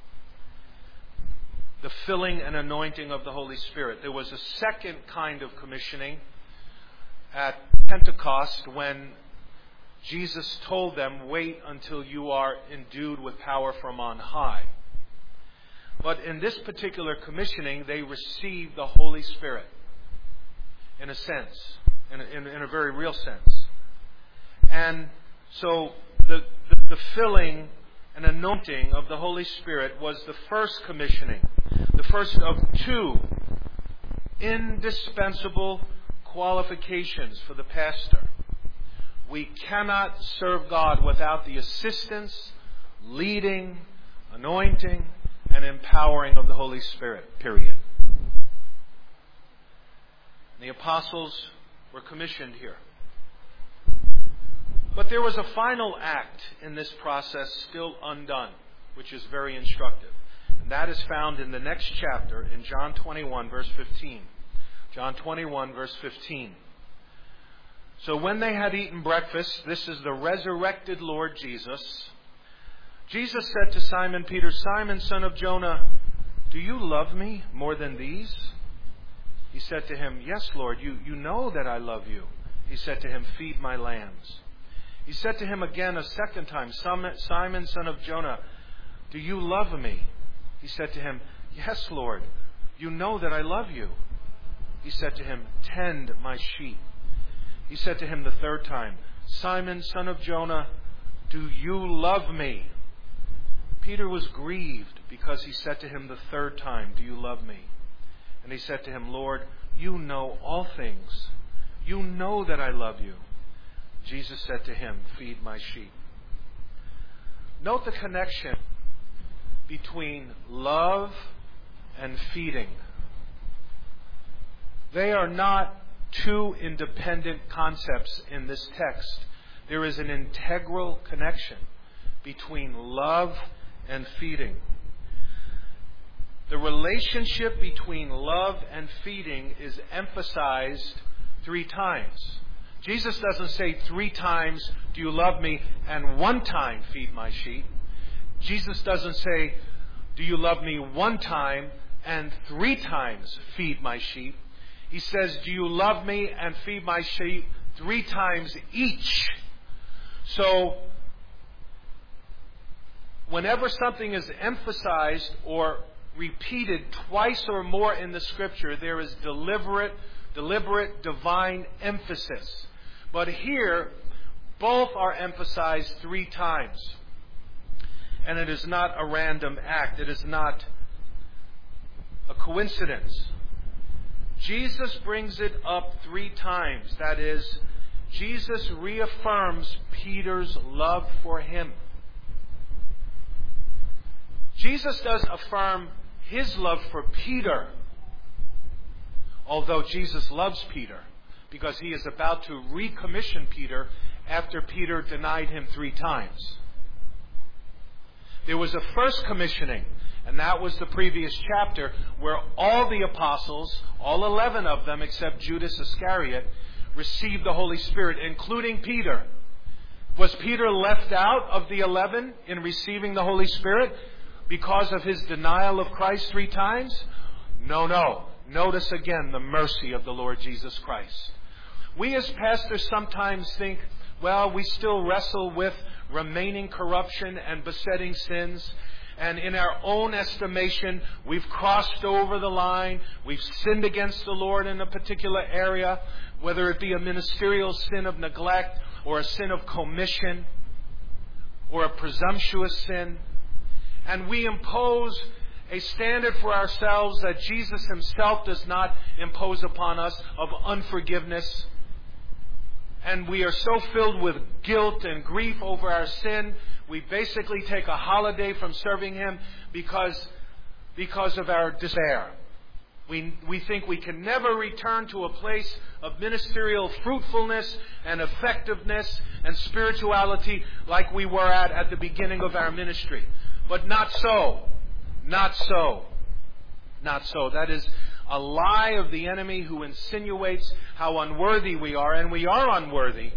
The filling and anointing of the Holy Spirit. There was a second kind of commissioning at Pentecost when Jesus told them, "Wait until you are endued with power from on high." But in this particular commissioning, they received the Holy Spirit in a sense, in a, in, in a very real sense. And so the, the, the filling and anointing of the Holy Spirit was the first commissioning, the first of two indispensable qualifications for the pastor. We cannot serve God without the assistance, leading, anointing, and empowering of the Holy Spirit, period. The apostles were commissioned here. But there was a final act in this process still undone, which is very instructive. And that is found in the next chapter, in John twenty-one, verse fifteen. John twenty-one, verse fifteen. So when they had eaten breakfast, this is the resurrected Lord Jesus, Jesus said to Simon Peter, "Simon, son of Jonah, do you love me more than these?" He said to him, "Yes, Lord, you, you know that I love you." He said to him, "Feed my lambs." He said to him again a second time, "Simon, son of Jonah, do you love me?" He said to him, "Yes, Lord, you know that I love you." He said to him, "Tend my sheep." He said to him the third time, "Simon, son of Jonah, do you love me?" Peter was grieved because he said to him the third time, "Do you love me?" And he said to him, "Lord, you know all things. You know that I love you." Jesus said to him, "Feed my sheep." Note the connection between love and feeding. They are not two independent concepts in this text. There is an integral connection between love and feeding. The relationship between love and feeding is emphasized three times. Jesus doesn't say three times, "Do you love me?" and one time, "Feed my sheep." Jesus doesn't say, "Do you love me?" one time and three times, "Feed my sheep." He says, "Do you love me?" and "Feed my sheep" three times each. So, whenever something is emphasized or repeated twice or more in the Scripture, there is deliberate, deliberate divine emphasis. But here, both are emphasized three times. And it is not a random act. It is not a coincidence. Jesus brings it up three times. That is, Jesus reaffirms Peter's love for him. Jesus does affirm his love for Peter, although Jesus loves Peter, because he is about to recommission Peter after Peter denied him three times. There was a first commissioning, and that was the previous chapter, where all the apostles, all eleven of them except Judas Iscariot, received the Holy Spirit, including Peter. Was Peter left out of the eleven in receiving the Holy Spirit because of his denial of Christ three times? No, no. Notice again the mercy of the Lord Jesus Christ. We as pastors sometimes think, well, we still wrestle with remaining corruption and besetting sins. And in our own estimation, we've crossed over the line. We've sinned against the Lord in a particular area, whether it be a ministerial sin of neglect or a sin of commission or a presumptuous sin. And we impose a standard for ourselves that Jesus himself does not impose upon us of unforgiveness. And we are so filled with guilt and grief over our sin, we basically take a holiday from serving him because, because of our despair. We, we think we can never return to a place of ministerial fruitfulness and effectiveness and spirituality like we were at at the beginning of our ministry. But not so. Not so. Not so. That is a lie of the enemy who insinuates how unworthy we are, and we are unworthy.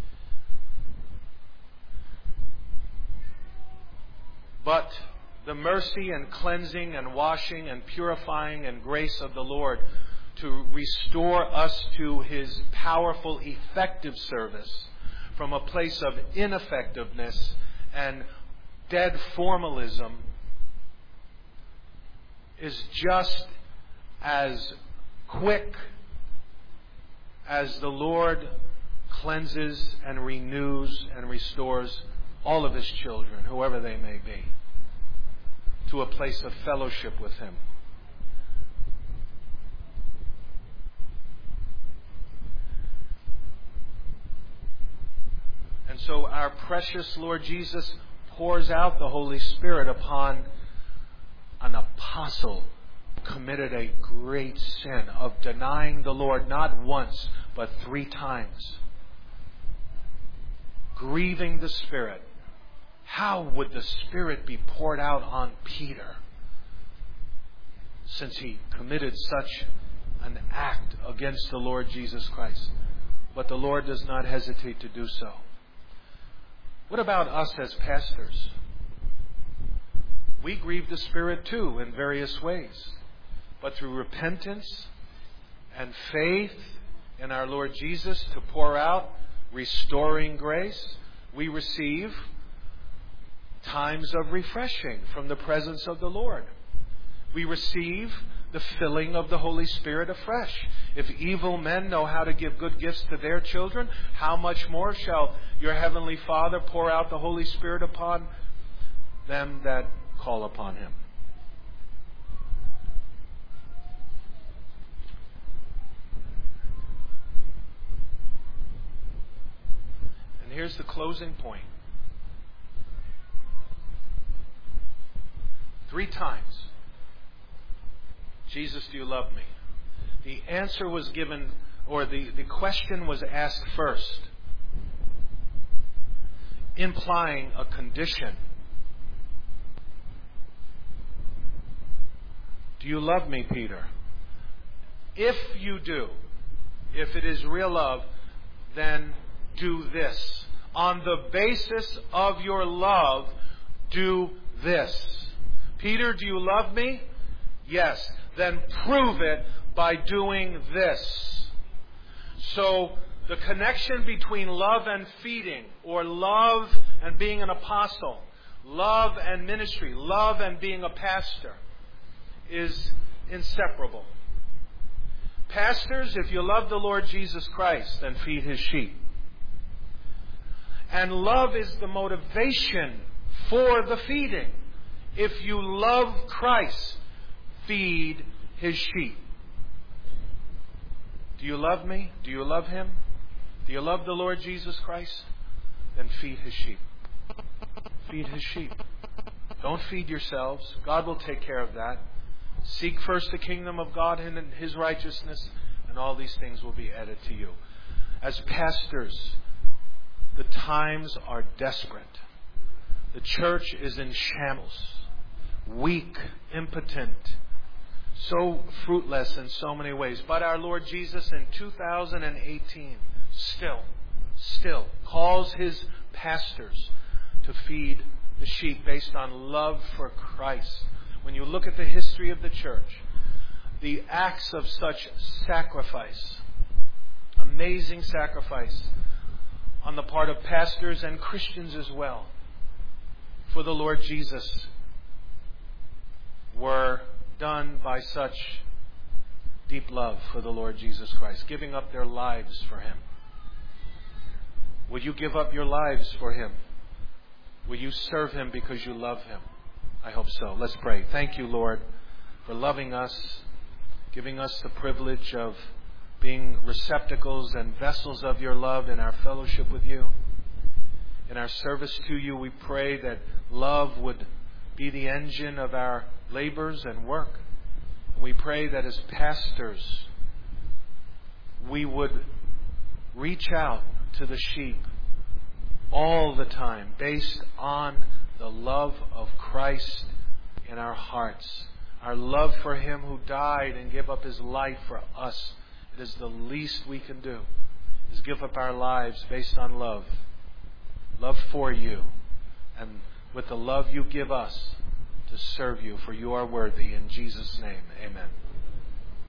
But the mercy and cleansing and washing and purifying and grace of the Lord to restore us to his powerful, effective service from a place of ineffectiveness and dead formalism is just as quick as the Lord cleanses and renews and restores all of his children, whoever they may be, to a place of fellowship with him. And so our precious Lord Jesus pours out the Holy Spirit upon an apostle who committed a great sin of denying the Lord not once but three times, grieving the Spirit. How would the Spirit be poured out on Peter since he committed such an act against the Lord Jesus Christ? But the Lord does not hesitate to do so. What about us as pastors? We grieve the Spirit too in various ways. But through repentance and faith in our Lord Jesus to pour out restoring grace, we receive times of refreshing from the presence of the Lord. We receive the filling of the Holy Spirit afresh. If evil men know how to give good gifts to their children, how much more shall your heavenly Father pour out the Holy Spirit upon them that call upon Him? And here's the closing point. Three times, Jesus, do you love me? The answer was given, or the, the question was asked first, implying a condition. Do you love me, Peter? If you do, if it is real love, then do this. On the basis of your love, do this. Peter, do you love me? Yes. Then prove it by doing this. So the connection between love and feeding, or love and being an apostle, love and ministry, love and being a pastor, is inseparable. Pastors, if you love the Lord Jesus Christ, then feed His sheep. And love is the motivation for the feeding. If you love Christ, feed His sheep. Do you love me? Do you love Him? Do you love the Lord Jesus Christ? Then feed His sheep. Feed His sheep. Don't feed yourselves. God will take care of that. Seek first the kingdom of God and His righteousness, and all these things will be added to you. As pastors, the times are desperate. The church is in shambles, weak, impotent, so fruitless in so many ways. But our Lord Jesus in two thousand eighteen still, still calls His pastors to feed the sheep based on love for Christ. When you look at the history of the church, the acts of such sacrifice, amazing sacrifice on the part of pastors and Christians as well, for the Lord Jesus, were done by such deep love for the Lord Jesus Christ, giving up their lives for Him. Will you give up your lives for Him? Will you serve Him because you love Him? I hope so. Let's pray. Thank you, Lord, for loving us, giving us the privilege of being receptacles and vessels of your love in our fellowship with you. In our service to you, we pray that love would be the engine of our labors and work. And we pray that as pastors, we would reach out to the sheep all the time based on the love of Christ in our hearts. Our love for Him who died and gave up His life for us. It is the least we can do, is give up our lives based on love. Love for you. And with the love you give us, to serve you, for you are worthy. In Jesus' name, amen.